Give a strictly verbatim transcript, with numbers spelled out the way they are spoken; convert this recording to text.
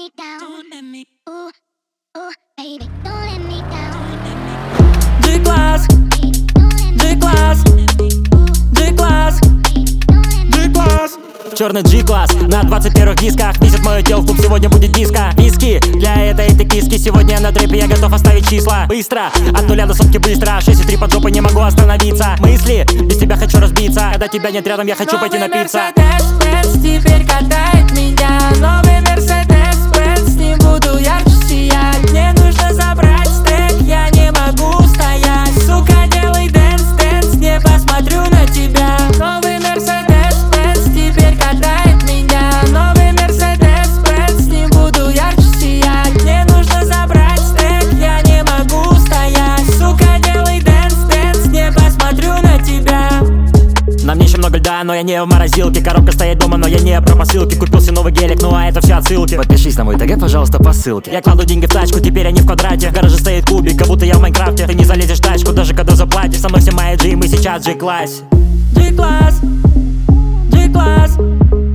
me down. Don't let me. Ooh, ooh, baby, don't let me down. G-класс, G-класс, G-класс, G-класс. Черный G-класс на двадцать первых дисках. Несет мое тело в клуб, сегодня будет диско. Виски для этой этой киски. Сегодня на трэпе я готов оставить числа. Быстро, от нуля до сотки быстро. Шесть и три под жопой, не могу остановиться. Мысли, без тебя хочу разбиться. Когда тебя нет рядом, я хочу пойти напиться. Мерседес-Бенц теперь катает меня. Новый Мерседес-Бенц, с ним буду ярче сиять. Мне нужно забрать стек, я не могу стоять. Сука, делай дэнс, дэнс, не посмотрю на тебя. Новый Мерседес-Бенц теперь катает меня. Новый Мерседес-Бенц, с ним буду ярче сиять. Мне нужно забрать стек, я не могу стоять. Сука, делай дэнс, дэнс, не посмотрю на тебя. На мне еще много льда, но я не в морозилке. Коробка стоит дома, но я не про посылки. Купился новый гелик, ну а это все отсылки. Подпишись на мой ТГ, пожалуйста, по ссылке. Я кладу деньги в тачку, теперь они в квадрате. В гараже стоит кубик, как будто я в Майнкрафте. Ты не залезешь в тачку, даже когда заплатишь. Со мной все мои G, мы сейчас в G-классе. G-класс, G-класс.